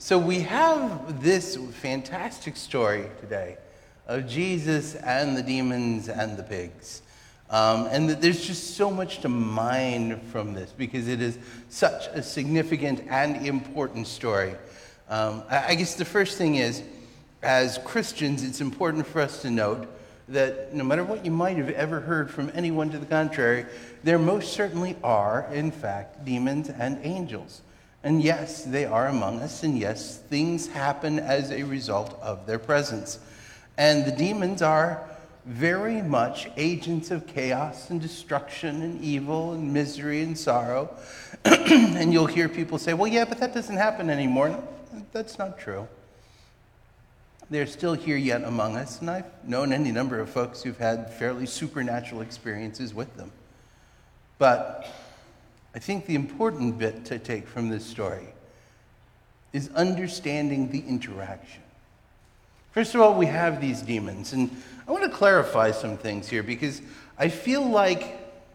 So we have this fantastic story today of Jesus and the demons and the pigs. And there's just so much to mine from this because it is such a significant and important story. I guess the first thing is, as Christians, it's important for us to note that no matter what you might have ever heard from anyone to the contrary, there most certainly are, in fact, demons and angels. And yes, they are among us, and yes, things happen as a result of their presence. And the demons are very much agents of chaos and destruction and evil and misery and sorrow. And you'll hear people say, well, yeah, but that doesn't happen anymore. No, that's not true. They're still here yet among us, and I've known any number of folks who've had fairly supernatural experiences with them. But I think the important bit to take from this story is understanding the interaction. First of all, we have these demons, and I want to clarify some things here because I feel like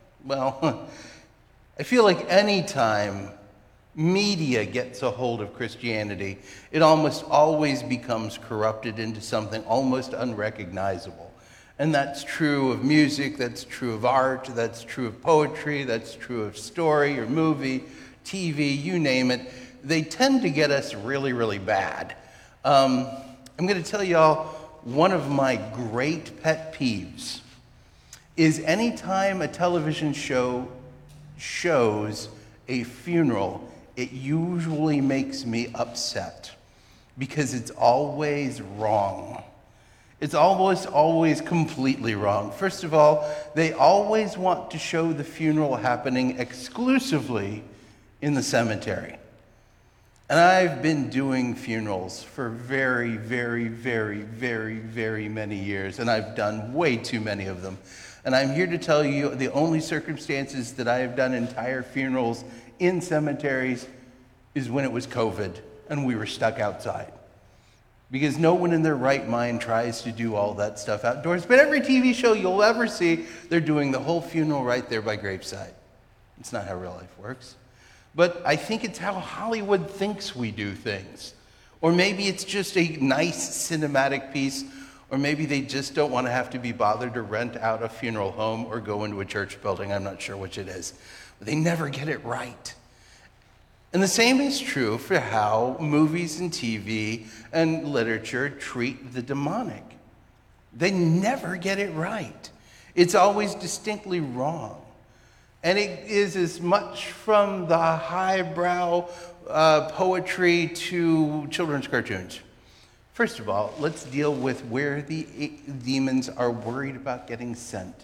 any time media gets a hold of Christianity, it almost always becomes corrupted into something almost unrecognizable. And that's true of music, that's true of art, that's true of poetry, that's true of story or movie, TV, you name it. They tend to get us really, really bad. I'm going to tell y'all one of my great pet peeves is anytime a television show shows a funeral, it usually makes me upset because it's always wrong. It's almost always completely wrong. First of all, they always want to show the funeral happening exclusively in the cemetery. And I've been doing funerals for very, very, very, very, very many years, and I've done way too many of them. And I'm here to tell you the only circumstances that I have done entire funerals in cemeteries is when it was COVID and we were stuck outside. Because no one in their right mind tries to do all that stuff outdoors. But every TV show you'll ever see, they're doing the whole funeral right there by graveside. It's not how real life works. But I think it's how Hollywood thinks we do things. Or maybe it's just a nice cinematic piece, or maybe they just don't want to have to be bothered to rent out a funeral home or go into a church building. I'm not sure which it is. But they never get it right. And the same is true for how movies and TV and literature treat the demonic. They never get it right. It's always distinctly wrong. And it is as much from the highbrow poetry to children's cartoons. First of all, let's deal with where the demons are worried about getting sent.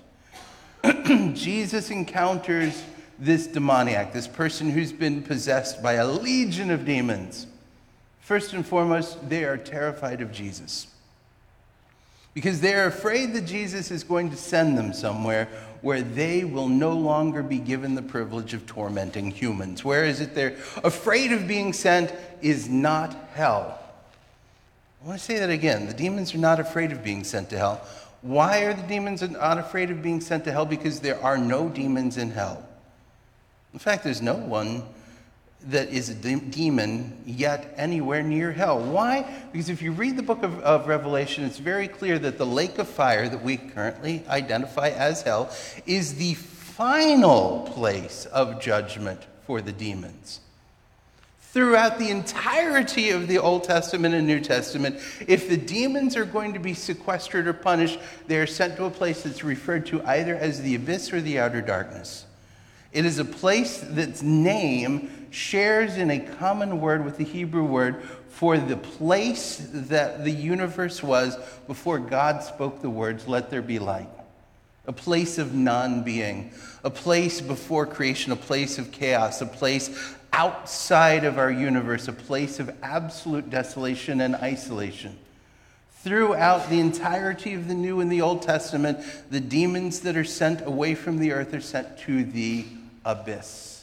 Jesus encounters this demoniac, this person who's been possessed by a legion of demons. First and foremost, they are terrified of Jesus because they're afraid that Jesus is going to send them somewhere where they will no longer be given the privilege of tormenting humans. Where is it they're afraid of being sent is not hell. I want to say that again. The demons are not afraid of being sent to hell. Why are the demons not afraid of being sent to hell? Because there are no demons in hell. In fact, there's no one that is a demon yet anywhere near hell. Why? Because if you read the book of Revelation, it's very clear that the lake of fire that we currently identify as hell is the final place of judgment for the demons. Throughout the entirety of the Old Testament and New Testament, if the demons are going to be sequestered or punished, they are sent to a place that's referred to either as the abyss or the outer darkness. It is a place that's name shares in a common word with the Hebrew word for the place that the universe was before God spoke the words, "Let there be light." A place of non-being, a place before creation, a place of chaos, a place outside of our universe, a place of absolute desolation and isolation. Throughout the entirety of the New and the Old Testament, the demons that are sent away from the earth are sent to the abyss,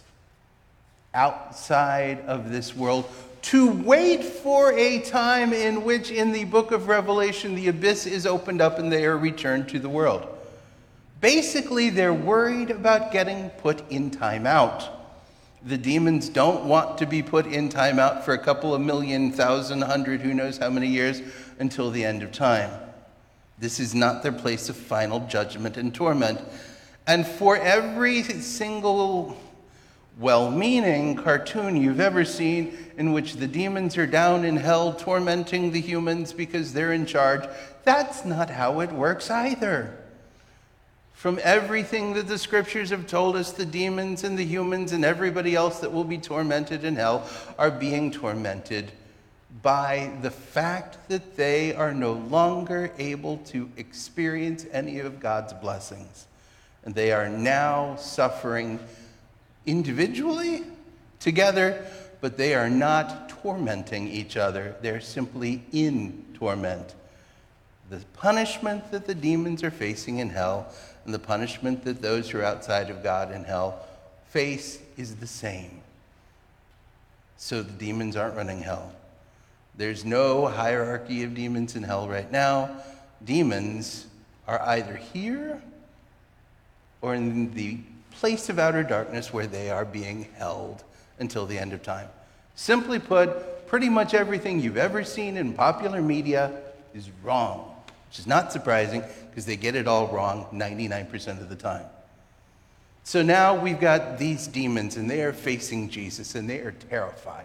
outside of this world, to wait for a time in which in the book of Revelation the abyss is opened up and they are returned to the world. Basically, they're worried about getting put in time out. The demons don't want to be put in timeout for a couple of million, thousand, hundred, who knows how many years until the end of time. This is not their place of final judgment and torment. And for every single well-meaning cartoon you've ever seen in which the demons are down in hell tormenting the humans because they're in charge, that's not how it works either. From everything that the scriptures have told us, the demons and the humans and everybody else that will be tormented in hell are being tormented by the fact that they are no longer able to experience any of God's blessings. And they are now suffering individually, together, but they are not tormenting each other. They're simply in torment. The punishment that the demons are facing in hell and the punishment that those who are outside of God in hell face is the same. So the demons aren't running hell. There's no hierarchy of demons in hell right now. Demons are either here or in the place of outer darkness where they are being held until the end of time. Simply put, pretty much everything you've ever seen in popular media is wrong, which is not surprising because they get it all wrong 99% of the time. So now we've got these demons and they are facing Jesus and they are terrified.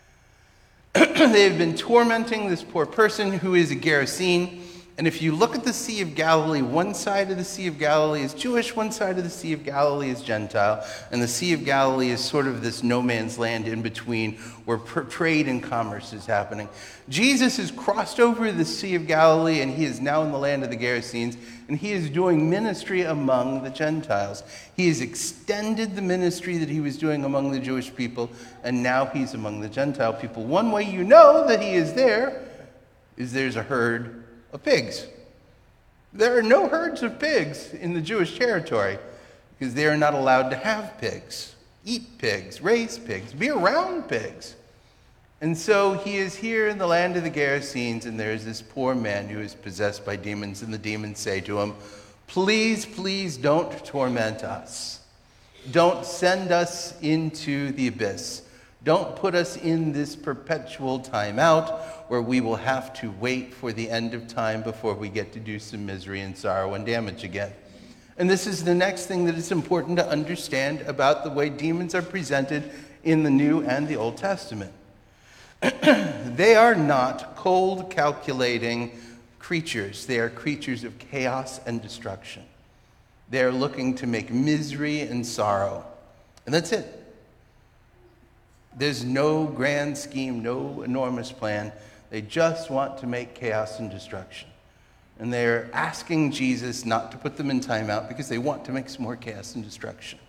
They have been tormenting this poor person who is a Gerasene. And if you look at the Sea of Galilee, one side of the Sea of Galilee is Jewish, one side of the Sea of Galilee is Gentile. And the Sea of Galilee is sort of this no man's land in between where trade and commerce is happening. Jesus has crossed over the Sea of Galilee and he is now in the land of the Gerasenes, and he is doing ministry among the Gentiles. He has extended the ministry that he was doing among the Jewish people, and now he's among the Gentile people. One way you know that he is there is there's a herd of pigs. There are no herds of pigs in the Jewish territory because they are not allowed to have pigs, eat pigs, raise pigs, be around pigs. And so he is here in the land of the Gerasenes, and there's this poor man who is possessed by demons, and the demons say to him, "Please, please don't torment us. Don't send us into the abyss. Don't put us in this perpetual timeout where we will have to wait for the end of time before we get to do some misery and sorrow and damage again." And this is the next thing that is important to understand about the way demons are presented in the New and the Old Testament. They are not cold, calculating creatures. They are creatures of chaos and destruction. They are looking to make misery and sorrow. And that's it. There's no grand scheme, no enormous plan. They just want to make chaos and destruction. And they're asking Jesus not to put them in timeout because they want to make some more chaos and destruction.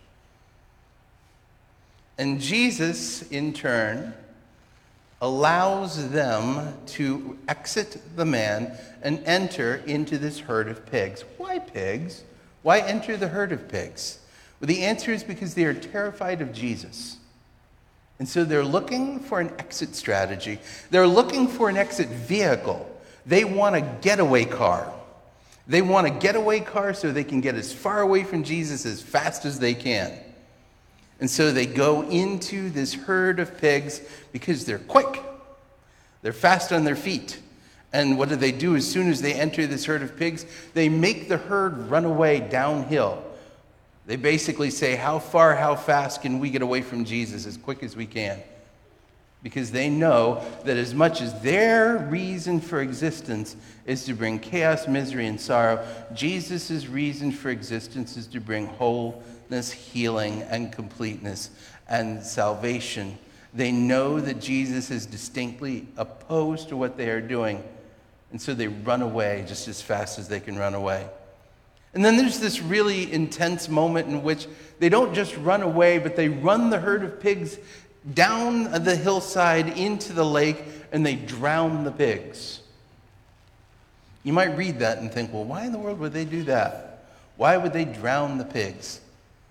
And Jesus, in turn, allows them to exit the man and enter into this herd of pigs. Why pigs? Why enter the herd of pigs? Well, the answer is because they are terrified of Jesus. And so they're looking for an exit strategy. They're looking for an exit vehicle. They want a getaway car. They want a getaway car so they can get as far away from Jesus as fast as they can. And so they go into this herd of pigs because they're quick. They're fast on their feet. And what do? As soon as they enter this herd of pigs, they make the herd run away downhill. They basically say, how far, how fast can we get away from Jesus as quick as we can? Because they know that as much as their reason for existence is to bring chaos, misery, and sorrow, Jesus' reason for existence is to bring wholeness, healing, and completeness, and salvation. They know that Jesus is distinctly opposed to what they are doing, and so they run away just as fast as they can run away. And then there's this really intense moment in which they don't just run away, but they run the herd of pigs down the hillside into the lake, and they drown the pigs. You might read that and think, well, why in the world would they do that? Why would they drown the pigs?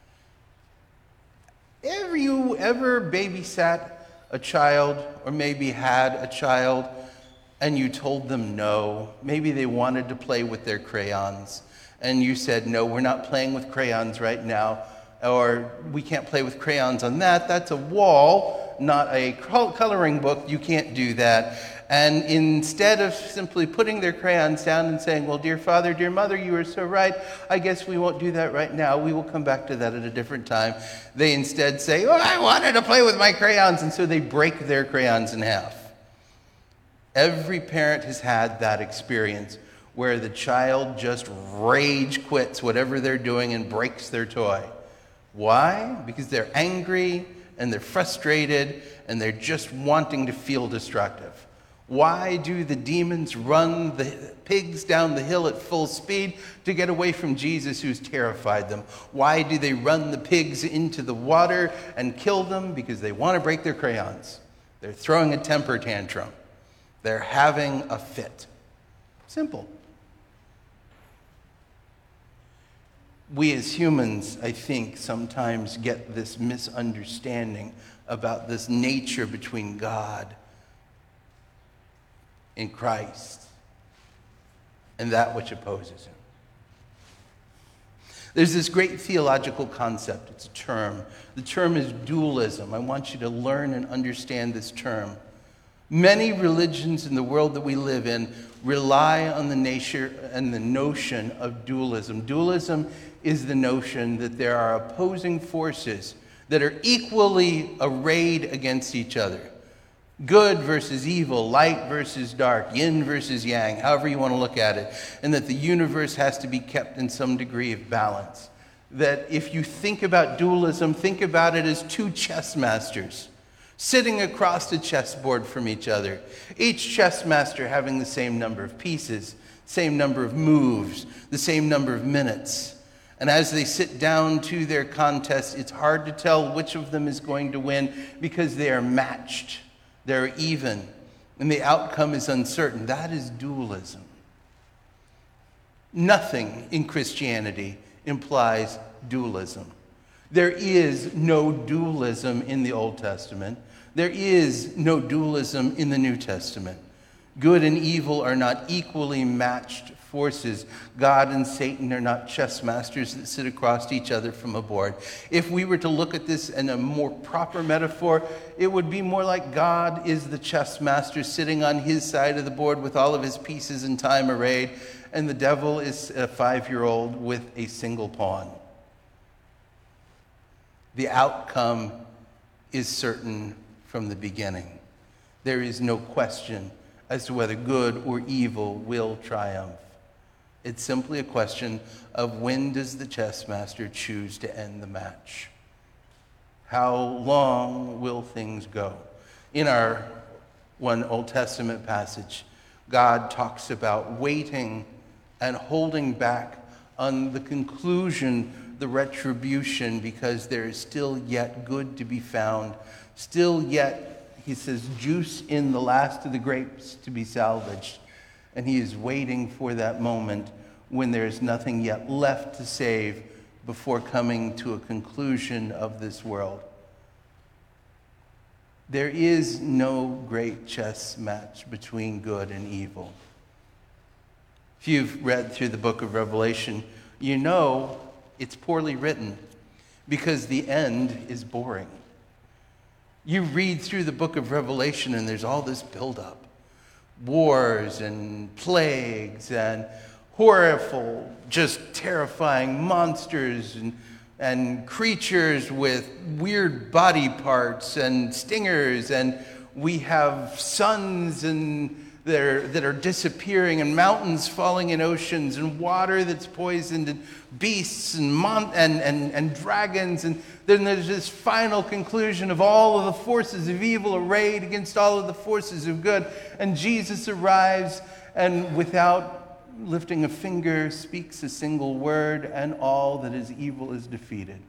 Have you ever babysat a child, or maybe had a child, and you told them no? Maybe they wanted to play with their crayons, and you said, no, we're not playing with crayons right now. or we can't play with crayons on that. That's a wall, not a coloring book. You can't do that. And instead of simply putting their crayons down and saying, well, dear father, dear mother, you are so right. I guess we won't do that right now. We will come back to that at a different time. They instead say, oh, I wanted to play with my crayons. And so they break their crayons in half. Every parent has had that experience where the child just rage quits whatever they're doing and breaks their toy. Why? Because they're angry and they're frustrated and they're just wanting to feel destructive. Why do the demons run the pigs down the hill at full speed? To get away from Jesus, who's terrified them. Why do they run the pigs into the water and kill them? Because they want to break their crayons. They're throwing a temper tantrum. They're having a fit. Simple. We as humans, I think, sometimes get this misunderstanding about this nature between God in Christ and that which opposes him. There's this great theological concept. It's a term. The term is dualism. I want you to learn and understand this term. Many religions in the world that we live in rely on the nature and the notion of dualism. Dualism is the notion that there are opposing forces that are equally arrayed against each other. Good versus evil, light versus dark, yin versus yang, however you want to look at it. And that the universe has to be kept in some degree of balance. That if you think about dualism, think about it as two chess masters sitting across the chessboard from each other. Each chess master having the same number of pieces, same number of moves, the same number of minutes. And as they sit down to their contest, it's hard to tell which of them is going to win because they are matched. They're even, and the outcome is uncertain. That is dualism. Nothing in Christianity implies dualism. There is no dualism in the Old Testament. There is no dualism in the New Testament. Good and evil are not equally matched forces. God and Satan are not chess masters that sit across each other from a board. If we were to look at this in a more proper metaphor, it would be more like God is the chess master sitting on his side of the board with all of his pieces in time arrayed, and the devil is a 5-year-old with a single pawn. The outcome is certain from the beginning. There is no question as to whether good or evil will triumph. It's simply a question of when does the chess master choose to end the match? How long will things go? In our one Old Testament passage, God talks about waiting and holding back on the conclusion, the retribution, because there is still yet good to be found. Still yet, he says, juice in the last of the grapes to be salvaged. And he is waiting for that moment when there is nothing yet left to save before coming to a conclusion of this world. There is no great chess match between good and evil. If you've read through the book of Revelation, you know it's poorly written because the end is boring. You read through the book of Revelation and there's all this buildup. Wars and plagues and horrible, just terrifying monsters and creatures with weird body parts and stingers, and we have suns that are disappearing, and mountains falling in oceans, and water that's poisoned, and beasts and dragons, and then there's this final conclusion of all of the forces of evil arrayed against all of the forces of good, and Jesus arrives and without lifting a finger, speaks a single word, and all that is evil is defeated.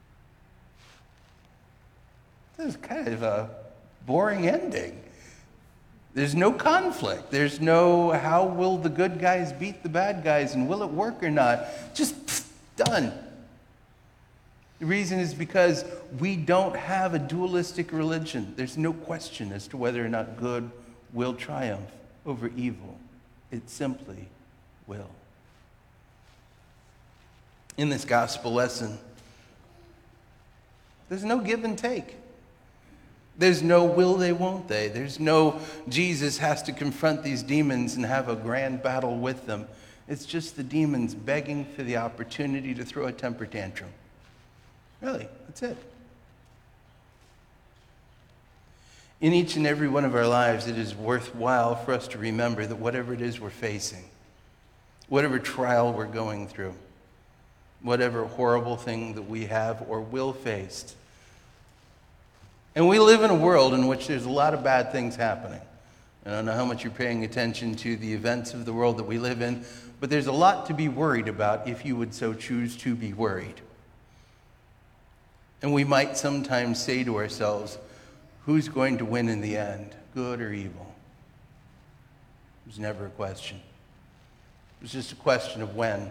This is kind of a boring ending. There's no conflict. There's no how will the good guys beat the bad guys and will it work or not. Just done. The reason is because we don't have a dualistic religion. There's no question as to whether or not good will triumph over evil. It simply will. In this gospel lesson, There's no give and take. There's no will they, won't they. There's no Jesus has to confront these demons and have a grand battle with them. It's just the demons begging for the opportunity to throw a temper tantrum. Really, that's it. In each and every one of our lives, it is worthwhile for us to remember that whatever it is we're facing, whatever trial we're going through, whatever horrible thing that we have or will face, and we live in a world in which there's a lot of bad things happening. I don't know how much you're paying attention to the events of the world that we live in, but there's a lot to be worried about if you would so choose to be worried. And we might sometimes say to ourselves, who's going to win in the end, good or evil? It was never a question. It was just a question of when.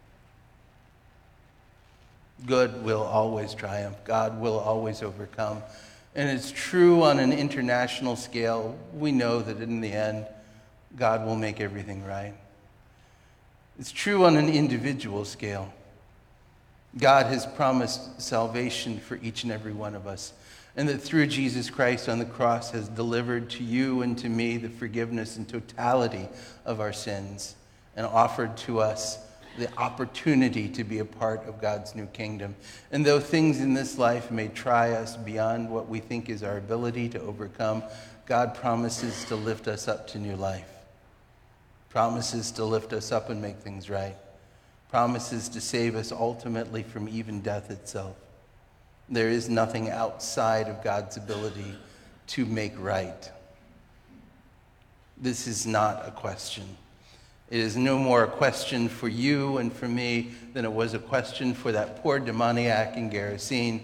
Good will always triumph. God will always overcome. And it's true on an international scale. We know that in the end, God will make everything right. It's true on an individual scale. God has promised salvation for each and every one of us, and that through Jesus Christ on the cross has delivered to you and to me the forgiveness and totality of our sins and offered to us the opportunity to be a part of God's new kingdom. And though things in this life may try us beyond what we think is our ability to overcome, God promises to lift us up to new life. Promises to lift us up and make things right. Promises to save us ultimately from even death itself. There is nothing outside of God's ability to make right. This is not a question. It is no more a question for you and for me than it was a question for that poor demoniac in Gerasene,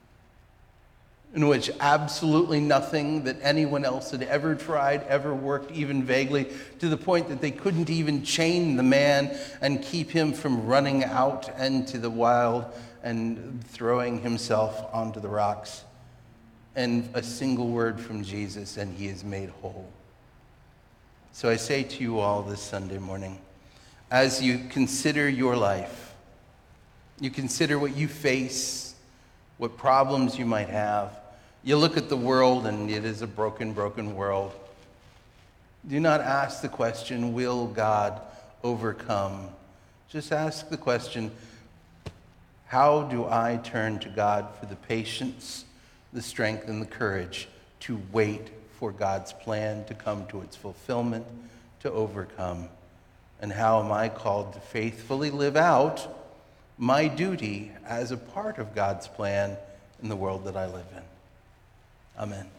in which absolutely nothing that anyone else had ever tried ever worked even vaguely, to the point that they couldn't even chain the man and keep him from running out into the wild and throwing himself onto the rocks. And a single word from Jesus, and he is made whole. So I say to you all this Sunday morning, as you consider your life, you consider what you face, what problems you might have. You look at the world, and it is a broken, broken world. Do not ask the question, will God overcome? Just ask the question, how do I turn to God for the patience, the strength, and the courage to wait for God's plan to come to its fulfillment, to overcome? And how am I called to faithfully live out my duty as a part of God's plan in the world that I live in? Amen.